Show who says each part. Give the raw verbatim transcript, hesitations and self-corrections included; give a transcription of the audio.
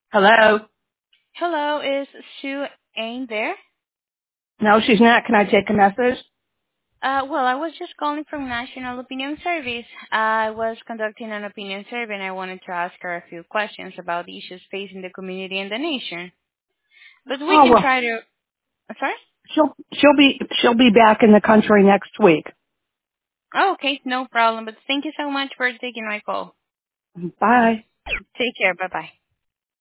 Speaker 1: Hello?
Speaker 2: Hello, is Sue Ain there?
Speaker 1: No, she's not. Can I take a message?
Speaker 2: Uh, well, I was just calling from National Opinion Service. I was conducting an opinion survey and I wanted to ask her a few questions about the issues facing the community and the nation. But we
Speaker 1: Oh,
Speaker 2: can
Speaker 1: well,
Speaker 2: try to... uh, Sorry?
Speaker 1: she'll, she'll be, she'll be back in the country next week.
Speaker 2: Oh, okay, no problem. But thank you so much for taking my call.
Speaker 1: Bye.
Speaker 2: Take care. Bye-bye.